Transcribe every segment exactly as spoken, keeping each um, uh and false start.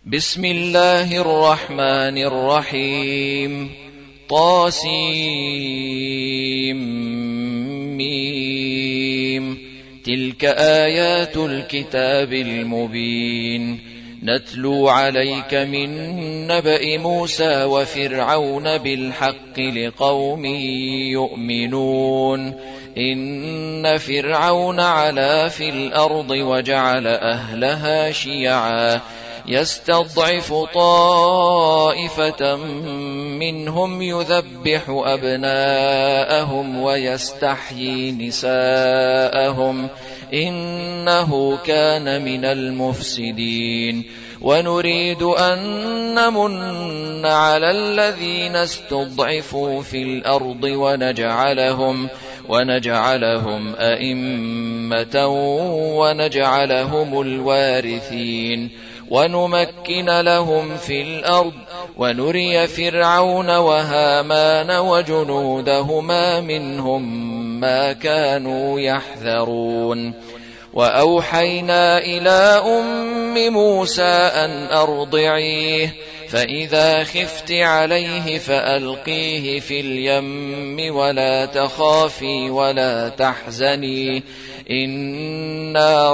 بسم الله الرحمن الرحيم. طاسيم. تلك آيات الكتاب المبين. نتلو عليك من نبأ موسى وفرعون بالحق لقوم يؤمنون. إن فرعون علا في الأرض وجعل أهلها شيعا يستضعف طائفة منهم يذبح أبناءهم ويستحيي نساءهم إنه كان من المفسدين. ونريد أن نمن على الذين استضعفوا في الأرض ونجعلهم ونجعلهم أئمة ونجعلهم الوارثين ونمكن لهم في الأرض ونري فرعون وهامان وجنودهما منهم ما كانوا يحذرون. وأوحينا إلى أم موسى أن أرضعيه فإذا خفت عليه فألقيه في اليم ولا تخافي ولا تحزني إنا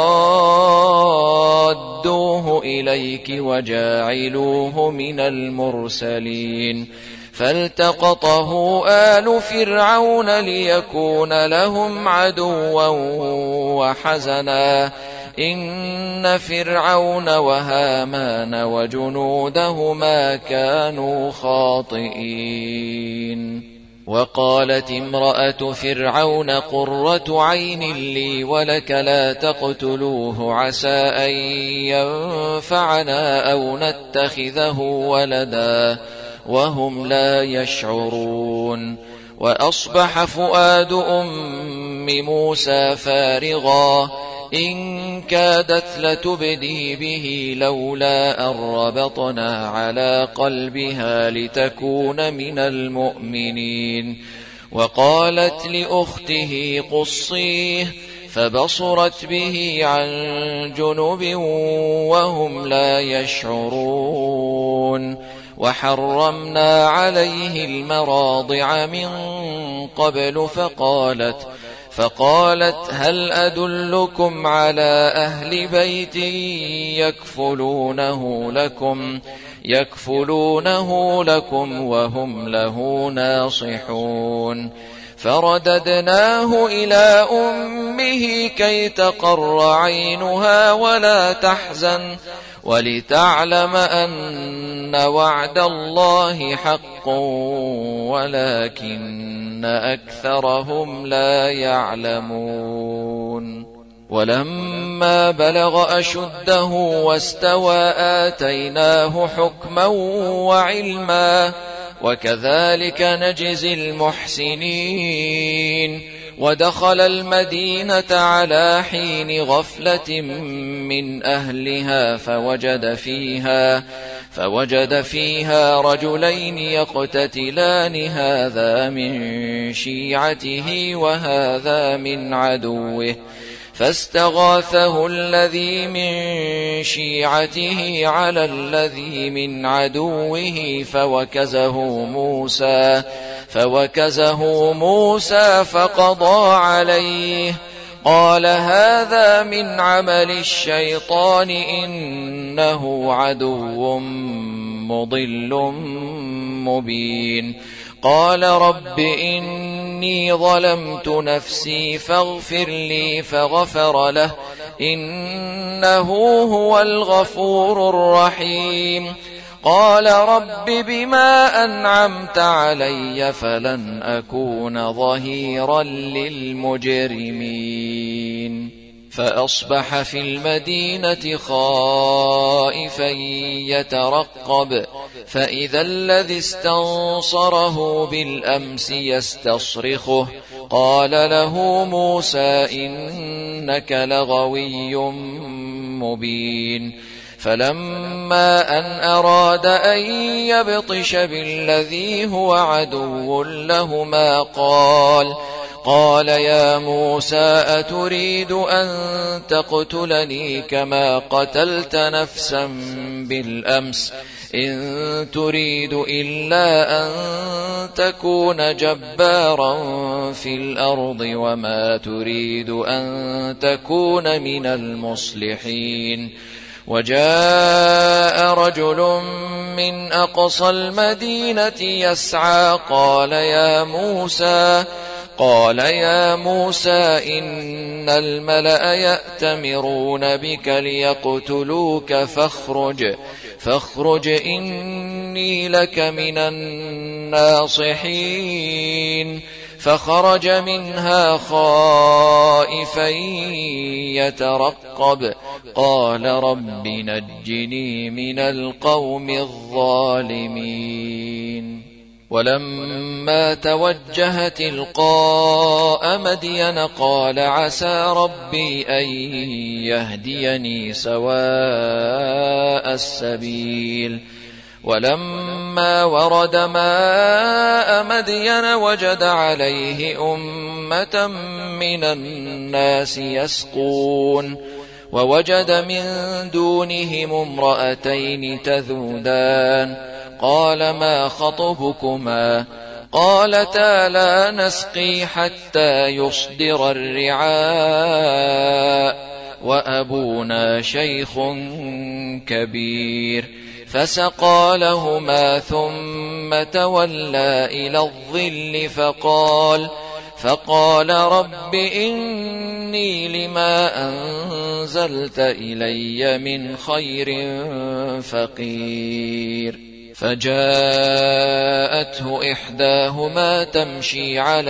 رادوه إليك وجاعلوه من المرسلين. فالتقطه آل فرعون ليكون لهم عدوا وحزنا إن فرعون وهامان وجنودهما كانوا خاطئين. وقالت امرأة فرعون قرة عين لي ولك لا تقتلوه عسى أن ينفعنا أو نتخذه ولدا وهم لا يشعرون. وأصبح فؤاد أم موسى فارغا إن كادت لتبدي به لولا أن ربطنا على قلبها لتكون من المؤمنين. وقالت لأخته قصيه فبصرت به عن جنب وهم لا يشعرون. وحرمنا عليه المراضع من قبل فقالت فقالت هل أدلكم على أهل بيت يكفلونه لكم يكفلونه لكم وهم له ناصحون. فرددناه إلى أمه كي تقر عينها ولا تحزن ولتعلم أن وعد الله حق ولكن أكثرهم لا يعلمون. ولما بلغ أشده واستوى آتيناه حكما وعلما وكذلك نجزي المحسنين. ودخل المدينة على حين غفلة من أهلها فوجد فيها فوجد فيها رجلين يقتتلان هذا من شيعته وهذا من عدوه فاستغاثه الذي من شيعته على الذي من عدوه فوكزه موسى فوكزه موسى فقضى عليه قال هذا من عمل الشيطان إنه عدو مضل مبين. قال رب إني ظلمت نفسي فاغفر لي فغفر له إنه هو الغفور الرحيم. قال رب بما أنعمت علي فلن أكون ظهيرا للمجرمين. فأصبح في المدينة خائفا يترقب فإذا الذي استنصره بالأمس يستصرخه قال له موسى إنك لغوي مبين. فلما أن أراد أن يبطش بالذي هو عدو لهما قال قال يا موسى أتريد أن تقتلني كما قتلت نفسا بالأمس إن تريد إلا أن تكون جبارا في الأرض وما تريد أن تكون من المصلحين وجاء رجل من أقصى المدينة يسعى قال يا موسى قال يا موسى إن الملأ يأتمرون بك ليقتلوك فاخرج فاخرج إني لك من الناصحين فخرج منها خائفا يترقب قال رب نجني من القوم الظالمين ولما توجه تلقاء مدين قال عسى ربي أن يهديني سواء السبيل ولما ورد ماء مدين وجد عليه أمة من الناس يسقون ووجد من دونهم امرأتين تذودان قال ما خطبكما قالتا لا نسقي حتى يصدر الرعاء وأبونا شيخ كبير فسقى لهما ثم تولى إلى الظل فقال فقال رب إني لما أنزلت إلي من خير فقير فجاءته إحداهما تمشي على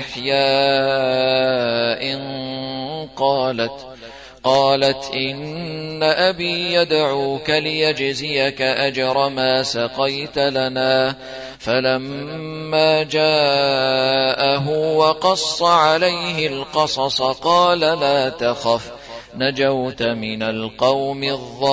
استحياء قالت قالت إن أبي يدعوك ليجزيك أجر ما سقيت لنا فلما جاءه وقص عليه القصص قال لا تخف نجوت من القوم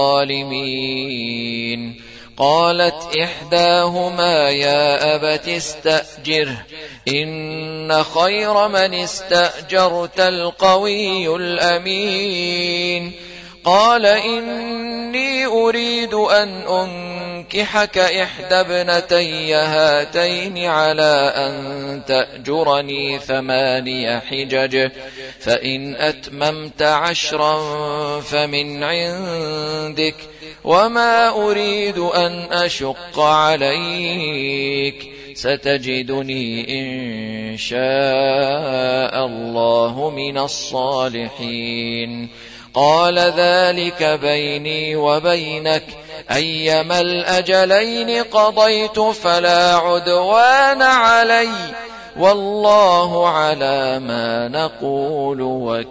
الظالمين قالت إحداهما يا أبت استأجره إن خير من استأجرت القوي الأمين قال إني أريد أن أنكحك إحدى ابنتي هاتين على أن تأجرني ثماني حجج فإن أتممت عشرا فمن عندك وما أريد أن أشق عليك ستجدني إن شاء الله من الصالحين قال ذلك بيني وبينك أيما الأجلين قضيت فلا عدوان علي والله على ما نقول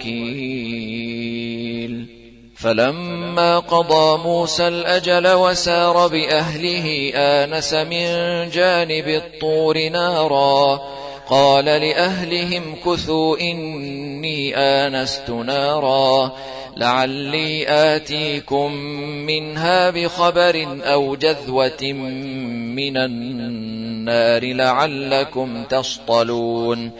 وكيل فلما قضى موسى الأجل وسار بأهله آنس من جانب الطور نارا قال لأهلهم كثوا إني آنست نارا لعلي آتيكم منها بخبر أو جذوة من النار لعلكم تصطلون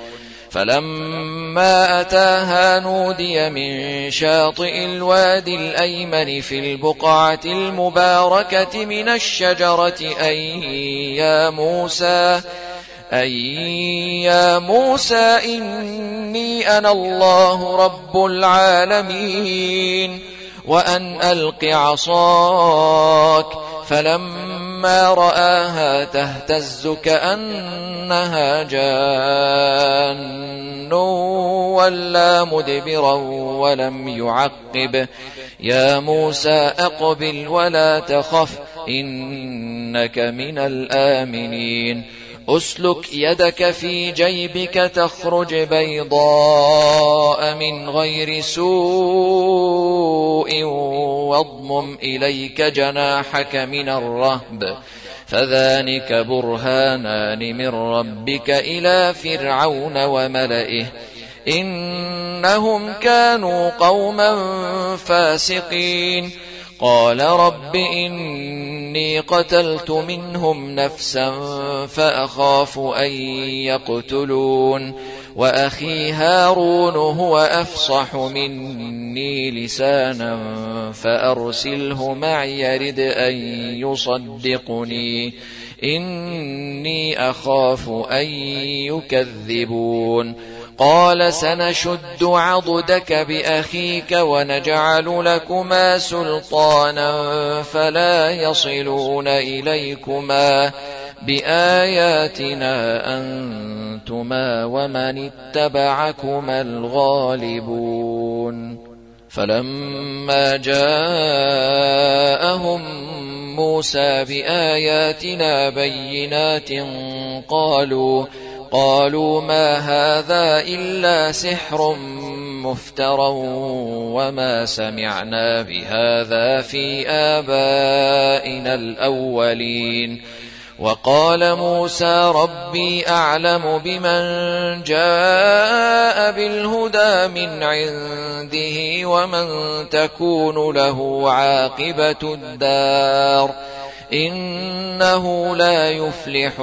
فلما أتاها نودي من شاطئ الوادي الأيمن في البقعة المباركة من الشجرة أي يا موسى أي يا موسى إني أنا الله رب العالمين وأن ألق عصاك فلما رآها تهتز كأنها جان ولا مدبرا ولم يعقب يا موسى أقبل ولا تخف إنك من الآمنين أسلك يدك في جيبك تخرج بيضاء من غير سوء واضمم إليك جناحك من الرهب فذلك برهانان من ربك إلى فرعون وملئه إنهم كانوا قوما فاسقين قال رب إني قتلت منهم نفسا فأخاف أن يقتلون وأخي هارون هو أفصح مني لسانا فأرسله معي يرد أن يصدقني إني أخاف أن يكذبون قال سنشد عضدك بأخيك ونجعل لكما سلطانا فلا يصلون إليكما بآياتنا أنتما ومن اتبعكما الغالبون فلما جاءهم موسى بآياتنا بينات قالوا قالوا ما هذا إلا سحر مفترى وما سمعنا بهذا في آبائنا الأولين وقال موسى ربي أعلم بمن جاء بالهدى من عنده ومن تكون له عاقبة الدار إنه لا يفلح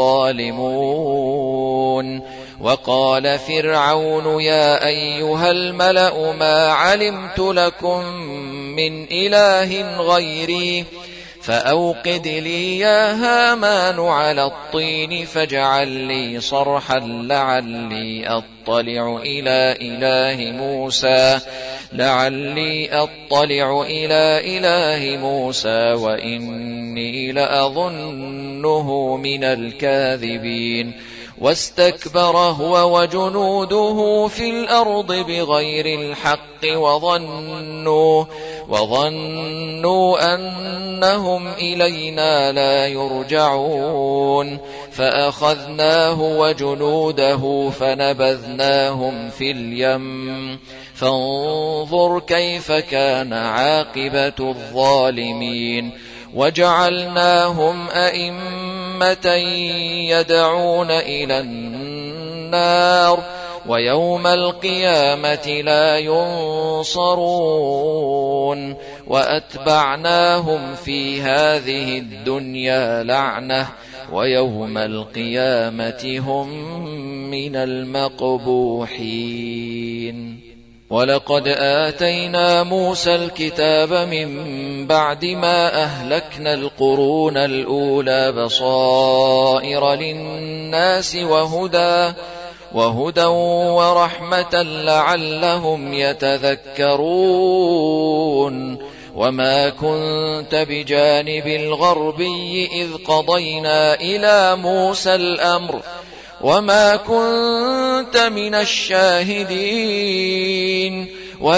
الظالمون وقال فرعون يا أيها الملأ ما علمت لكم من إله غيري فأوقد لي يا هامان على الطين فاجعل لي صرحا لعلي أطلع إلى إله موسى لعلي أطلع إلى إله موسى وإني لأظنه من الكاذبين واستكبر هو وجنوده في الأرض بغير الحق وظنوا وظنوا أنهم إلينا لا يرجعون فأخذناه وجنوده فنبذناهم في اليم فانظر كيف كان عاقبة الظالمين وجعلناهم أئمة يدعون إلى النار ويوم القيامة لا ينصرون وأتبعناهم في هذه الدنيا لعنة ويوم القيامة هم من المقبوحين ولقد آتينا موسى الكتاب من بعد ما أهلكنا القرون الأولى بصائر للناس وهدى وهدى ورحمة لعلهم يتذكرون وما كنت بجانب الغربي إذ قضينا إلى موسى الأمر وما كنت من الشاهدين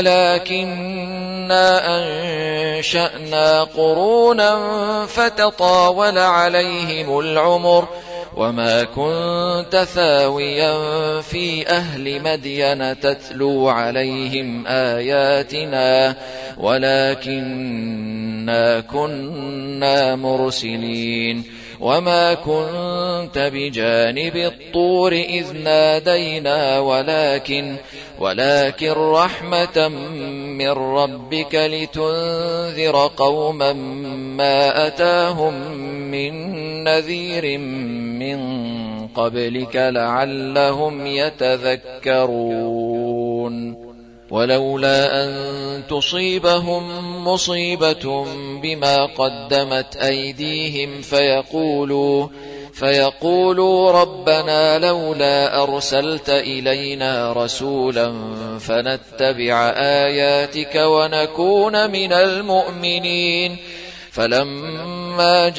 ولكننا أنشأنا قرونا فتطاول عليهم العمر وما كنت ثاويا في أهل مدين تتلو عليهم آياتنا ولكننا كنا مرسلين وما كنت بجانب الطور إذ نادينا ولكن ولكن رحمة من ربك لتنذر قوما ما أتاهم من نذير من قبلك لعلهم يتذكرون ولولا أن تصيبهم مصيبة بما قدمت أيديهم فيقولوا فيقولوا ربنا لولا أرسلت إلينا رسولا فنتبع آياتك ونكون من المؤمنين فلما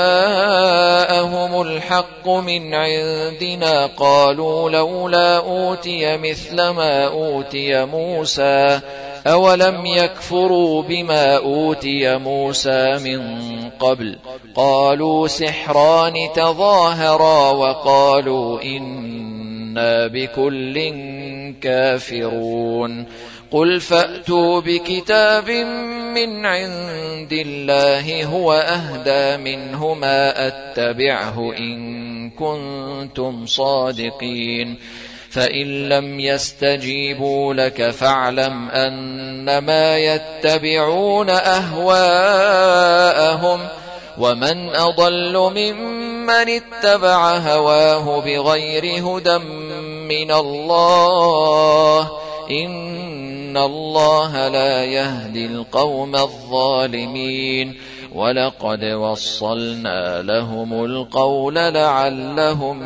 جاءهم الحق من عندنا قالوا لولا أوتي مثل ما أوتي موسى أولم يكفروا بما أوتي موسى من قبل قالوا سحران تظاهرا وقالوا إنا بكل كافرون قل فأتوا بكتاب من عند الله هو أهدى منه ما أتبعه إن كنتم صادقين فإن لم يستجيبوا لك فاعلم أنما يتبعون أهواءهم ومن أضل ممن اتبع هواه بغير هدى من الله إن الله لا يهدي القوم الظالمين ولقد وصلنا لهم القول لعلهم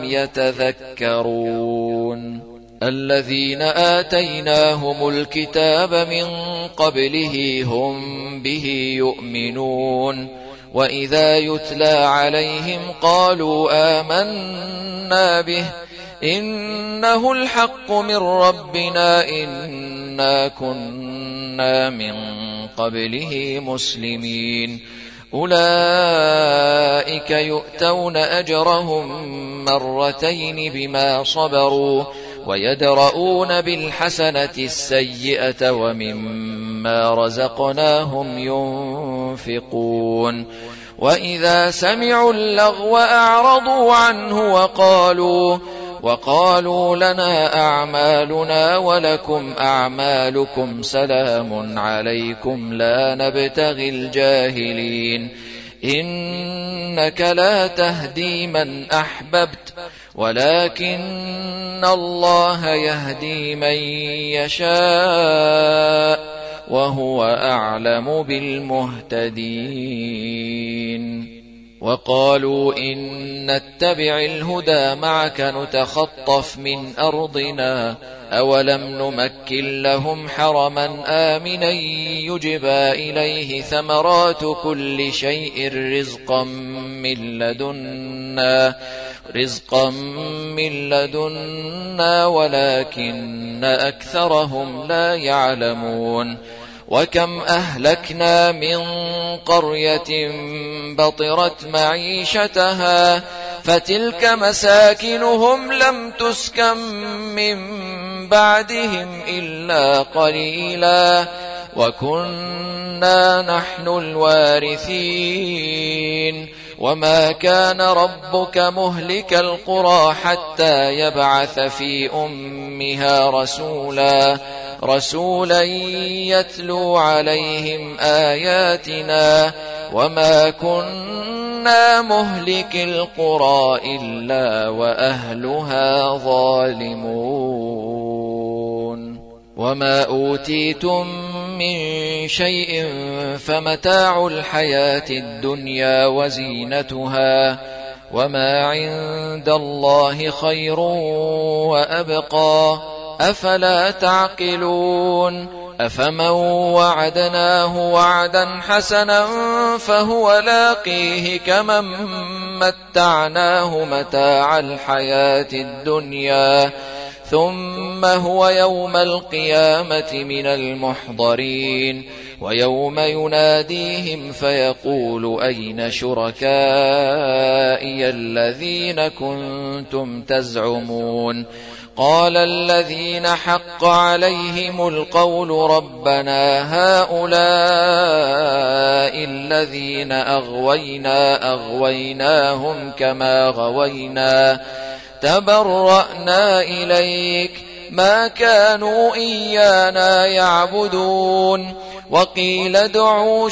يتذكرون الذين آتيناهم الكتاب من قبله هم به يؤمنون وإذا يتلى عليهم قالوا آمنا به إنه الحق من ربنا إنا كنا من قبله مسلمين أولئك يؤتون أجرهم مرتين بما صبروا ويدرؤون بالحسنة السيئة ومما رزقناهم ينفقون وإذا سمعوا اللغو أعرضوا عنه وقالوا وقالوا لنا أعمالنا ولكم أعمالكم سلام عليكم لا نبتغي الجاهلين إنك لا تهدي من أحببت ولكن الله يهدي من يشاء وهو أعلم بالمهتدين وقالوا إن نتبع الهدى معك نتخطف من أرضنا أولم نمكن لهم حرما آمنا يجبى إليه ثمرات كل شيء رزقا من لدنا رزقا من لدنا ولكن أكثرهم لا يعلمون وكم أهلكنا من قرية بطرت معيشتها فتلك مساكنهم لم تسكن من بعدهم إلا قليلا وكنا نحن الوارثين وما كان ربك مهلك القرى حتى يبعث في أمها رسولا رسولا يتلو عليهم آياتنا وما كنا مهلك القرى إلا وأهلها ظالمون وما أوتيتم من شيء فمتاع الحياة الدنيا وزينتها وما عند الله خير وأبقى أفلا تعقلون أفمن وعدناه وعدا حسنا فهو لاقيه كمن متعناه متاع الحياة الدنيا ثم هو يوم القيامة من المحضرين ويوم يناديهم فيقول أين شركائي الذين كنتم تزعمون قال الذين حق عليهم القول ربنا هؤلاء الذين أغوينا أغويناهم كما غوينا تبرأنا إليك ما كانوا إيانا يعبدون وقيل ادعوا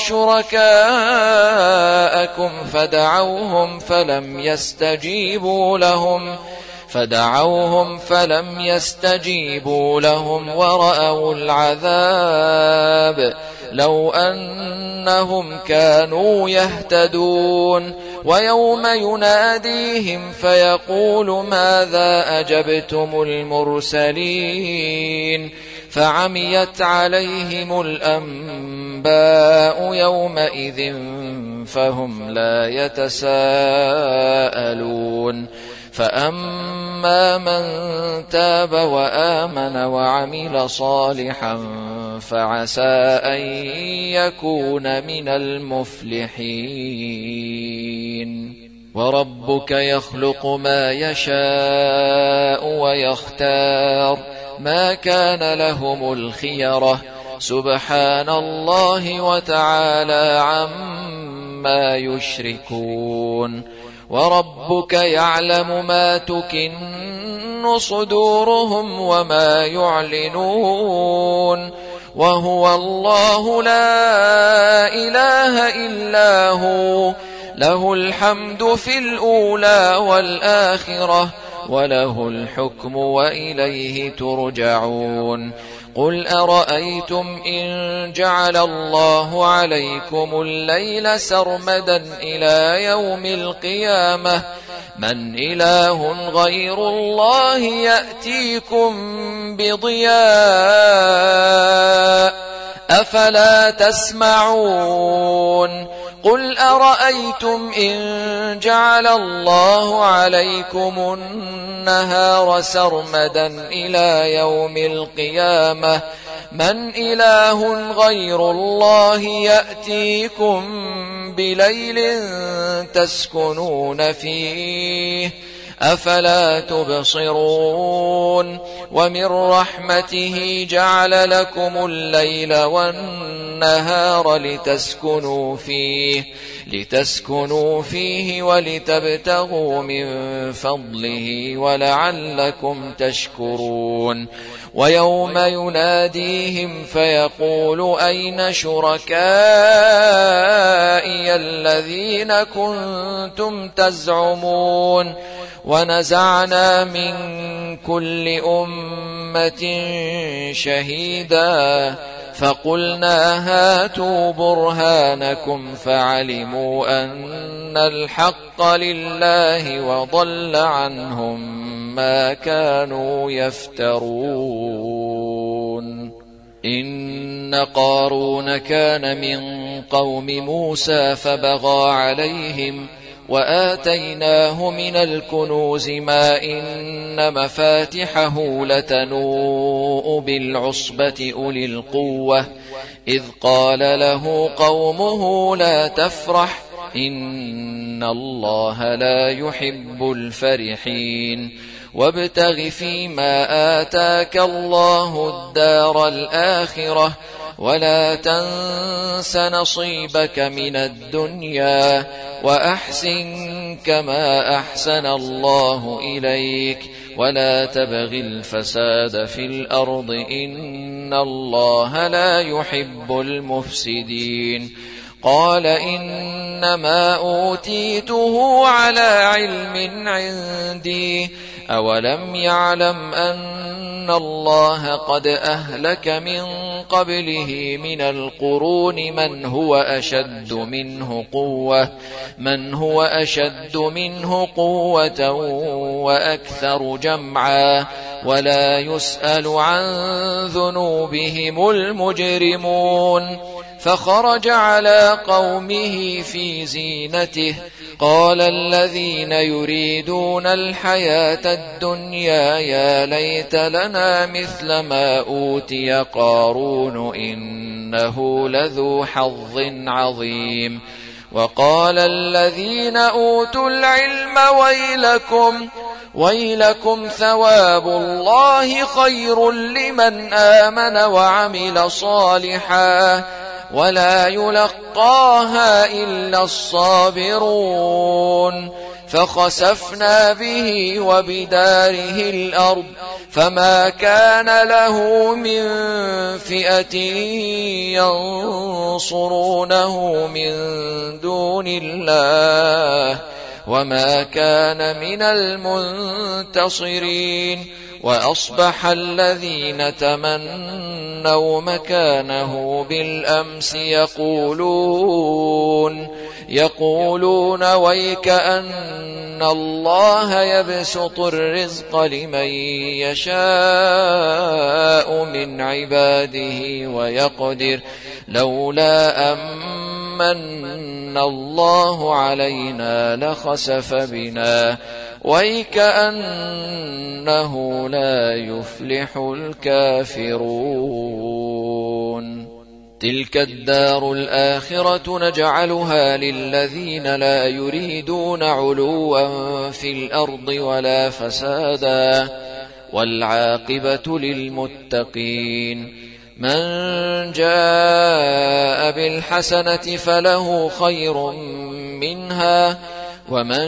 شركاءكم فدعوهم فلم يستجيبوا لهم فدعوهم فلم يستجيبوا لهم ورأوا العذاب لو أنهم كانوا يهتدون ويوم يناديهم فيقول ماذا أجبتم المرسلين فعميت عليهم الأنباء يومئذ فهم لا يتساءلون فأما من تاب وآمن وعمل صالحا فعسى أن يكون من المفلحين وربك يخلق ما يشاء ويختار ما كان لهم الخيرة سبحان الله وتعالى عما يشركون وربك يعلم ما تكن صدورهم وما يعلنون وهو الله لا إله إلا هو له الحمد في الأولى والآخرة وله الحكم وإليه ترجعون قل أرأيتم إن جعل الله عليكم الليل سرمدا إلى يوم القيامة من إله غير الله يأتيكم بضياء أفلا تسمعون قل أرأيتم إن جعل الله عليكم النهار سرمدا إلى يوم القيامة من إله غير الله يأتيكم بليل تسكنون فيه أفلا تبصرون ومن رحمته جعل لكم الليل والنهار لتسكنوا فيه لتسكنوا فيه ولتبتغوا من فضله ولعلكم تشكرون ويوم يناديهم فيقول أين شركائي الذين كنتم تزعمون ونزعنا من كل أمة شهيدا فقلنا هاتوا برهانكم فعلموا أن الحق لله وضل عنهم ما كانوا يفترون إن قارون كان من قوم موسى فبغى عليهم وآتيناه من الكنوز ما إن مفاتحه لتنوء بالعصبة أولي القوة إذ قال له قومه لا تفرح إن الله لا يحب الفرحين وابتغ فيما آتاك الله الدار الآخرة ولا تنس نصيبك من الدنيا وأحسن كما أحسن الله إليك ولا تبغ الفساد في الأرض إن الله لا يحب المفسدين قال إنما أوتيته على علم عندي أولم يعلم أن الله قد أهلك من قبله من القرون من هو أشد منه قوة من هو أشد منه قوة وأكثر جمعا ولا يسأل عن ذنوبهم المجرمون فخرج على قومه في زينته قال الذين يريدون الحياة الدنيا يا ليت لنا مثل ما أوتي قارون إنه لذو حظ عظيم وقال الذين أوتوا العلم ويلكم ويلكم ثواب الله خير لمن آمن وعمل صالحا ولا يلقاها إلا الصابرون فخسفنا به وبداره الأرض فما كان له من فئة ينصرونه من دون الله وما كان من المنتصرين وأصبح الذين تمنوا مكانه بالأمس يقولون يقولون ويك أن الله يبسط الرزق لمن يشاء من عباده ويقدر لولا أمن الله علينا لخسف بنا ويكأنه لا يفلح الكافرون تلك الدار الآخرة نجعلها للذين لا يريدون علوا في الأرض ولا فسادا والعاقبة للمتقين من جاء بالحسنة فله خير منها ومن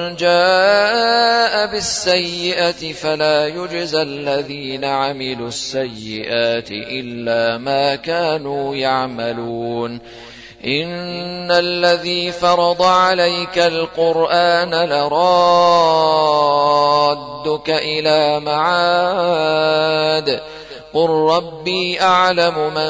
جاء بالسيئة فلا يجزى الذين عملوا السيئات إلا ما كانوا يعملون إن الذي فرض عليك القرآن لرادك إلى معاد قل ربي أعلم من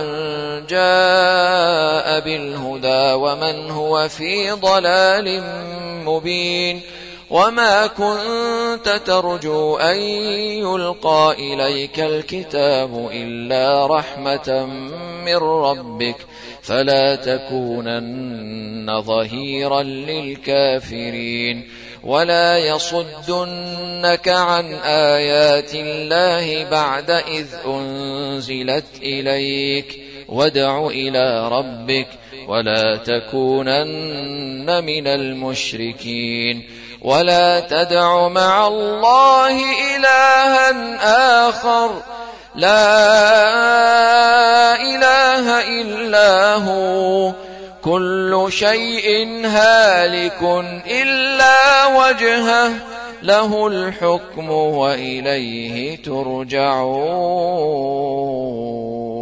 جاء بالهدى ومن هو في ضلال مبين وما كنت ترجو أن يلقى إليك الكتاب إلا رحمة من ربك فلا تكونن ظهيرا للكافرين ولا يصدنك عن آيات الله بعد إذ أنزلت إليك وادع إلى ربك ولا تكونن من المشركين ولا تدع مع الله إلها آخر لا إله إلا هو كل شيء هالك إلا وجهه له الحكم وإليه ترجعون.